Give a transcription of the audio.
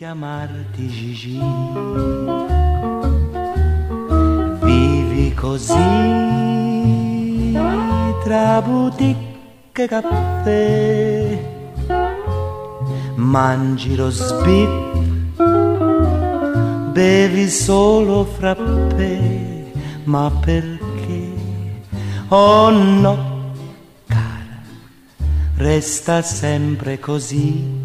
chiamarti Gigi. Vivi così tra boutique e caffè, mangi lo sbip, bevi solo frappè, ma perché? Oh no, cara, resta sempre così.